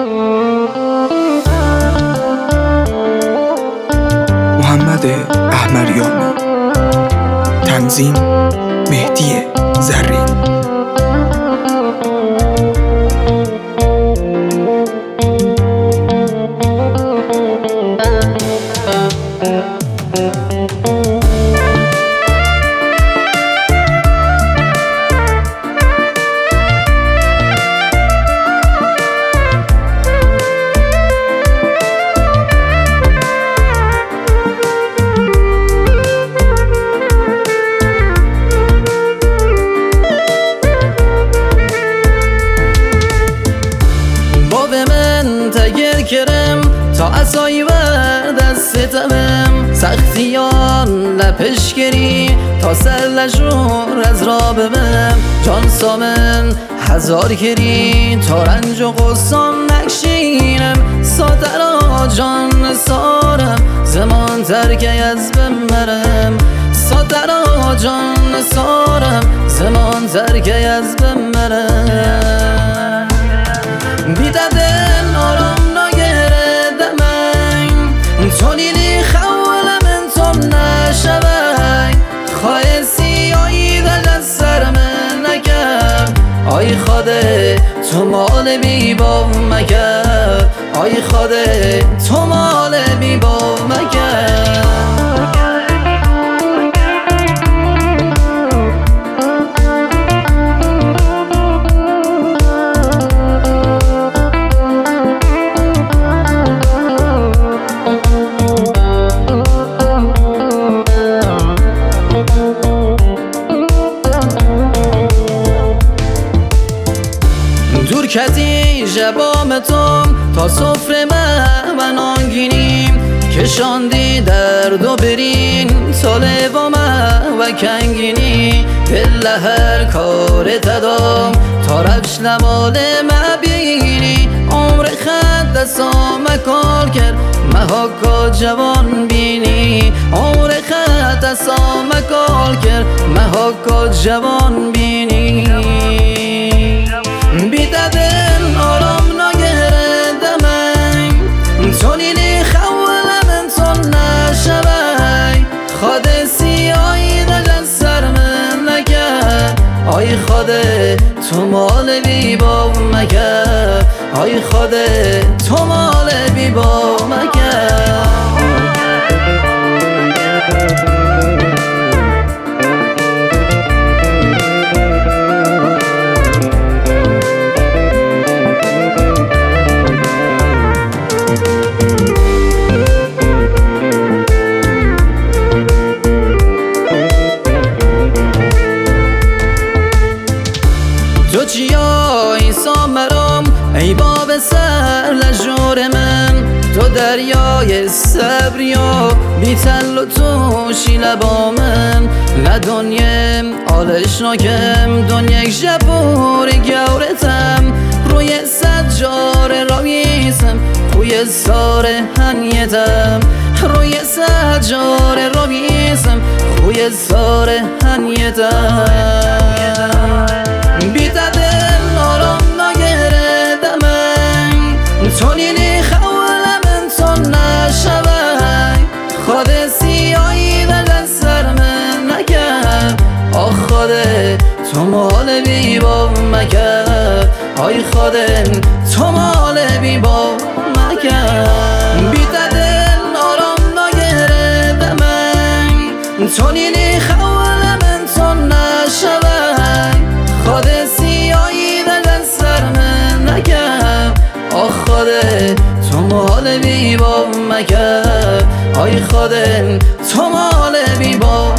محمد احمریانی، تنظیم مهدی زرین. کرم تا عصایی و دستتم سختیان لپش گری تا سر لجور از را ببم جان سامن هزار کری تا رنج و غصان نکشینم ساترا جان سارم زمان ترک از بمرم ساترا جان سارم زمان ترک از بمرم بیددن آرام تونیلی خوالم انتون نشوی خواه سیایی دل سر من نکم آی خواده تو مال بی با مکم آی خواده تو مال بی با مکم دور کتی جبام توم تا سفره من آنگینیم کشاندی درد و برین ساله و و کنگینی دل هر کار تدام تا رفش لمال مبینی عمر خد دستام کار کرد محاکا جوان بینی عمر خد دستام کار کرد محاکا جوان بینی بیددن آرام نگردمن تونیلی خوالم انتون نشوی خواده سیایی دل سر من نکرد آی خواده تو مال بی با مکر آی خواده تو مال بی با مکر تو چیایی سامرام ای باب سر لجور من تو دریای صبریا بی تل و توشی لبامن لدنیم آلش ناکم دنیک جبور گورتم روی سجار راویسم خوی سار هنیتم روی سجار راویسم خوی سار هنیتم بیددن آرام نگردمن تونیلی خوالم انتون نشوی خواده سیایی دل سر من نکم آخ خواده تو مال بی با مکم آی خواده تو مال بی با مکم بیددن آرام نگردمن تونیلی خوالم انتون نشوی خواده سیایی دل سر من نکم آخ خواده تو مال بی با مکم آی خواده تو مال بی با